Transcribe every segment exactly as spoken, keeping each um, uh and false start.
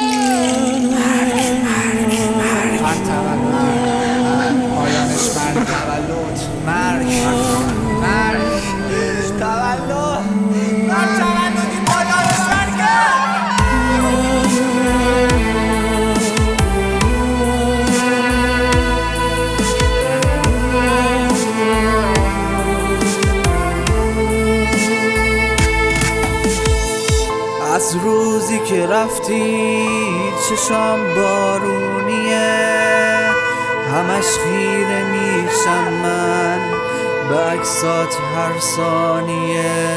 هر تولد پایانش مرگ، تولد مرگ، مرگ تولد، هر تولدی پایانش مرگه. از روزی که رفتی چشام بارونیه، همش خیره میشم من به عکسات هر ثانیه.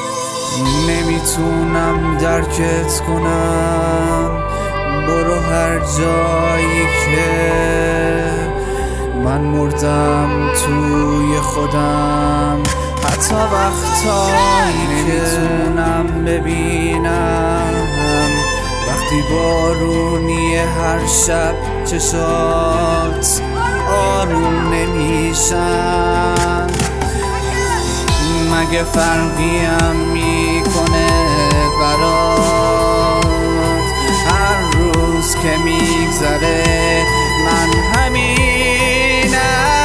نمیتونم درکت کنم، برو هر جایی که من مردم توی خودم. حتی وقتایی نمیتونم ببینم، وقتی بارونیه هر شب چشات آروم نمیشن. مگه فرقیم میکنه برات؟ هر روز که میگذره من همینم،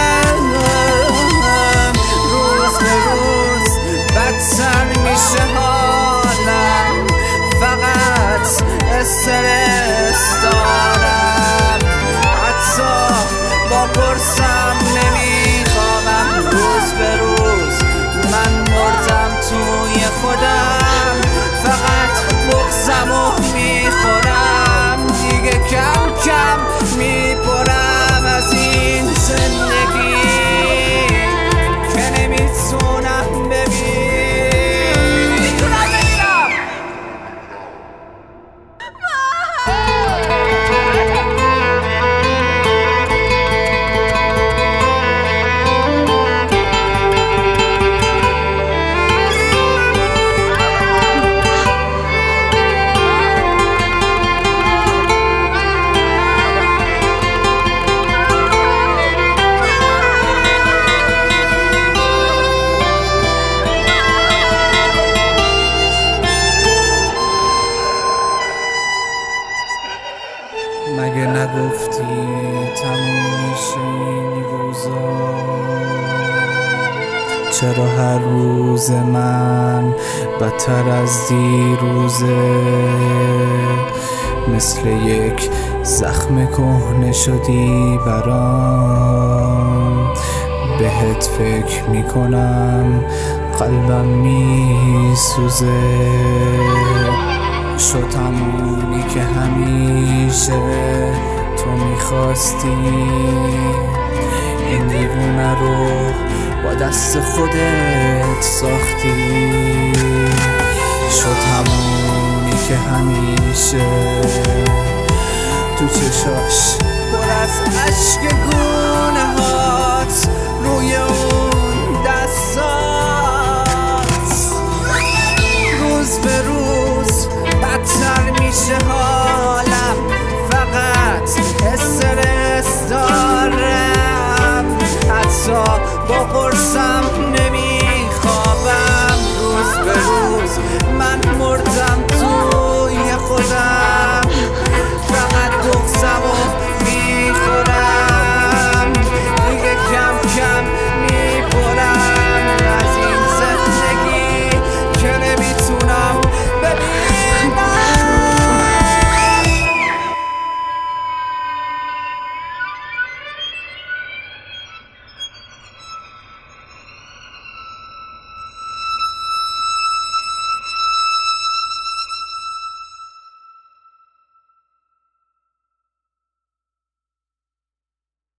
روز به روز بدتر میشه حالم، فقط استرس دارم، حتی با پرسم نمیخوابم. روز به روز من مردم توی خودم، فقط بغضمو میخورم، دیگه کم کم میپرم از این زندگی که نمیتونم ببینم. مگه نگفتی تموم میشه این روزا؟ چرا هر روز من بدتر از دیروزه؟ مثل یک زخم کهنه شدی برام، بهت فکر میکنم قلبم میسوزه. شد همونی که همیشه تو میخواستی، این دیوونه رو با دست خودت ساختی. شد همونی که همیشه تو چشاش پر از عشق گونه هات روی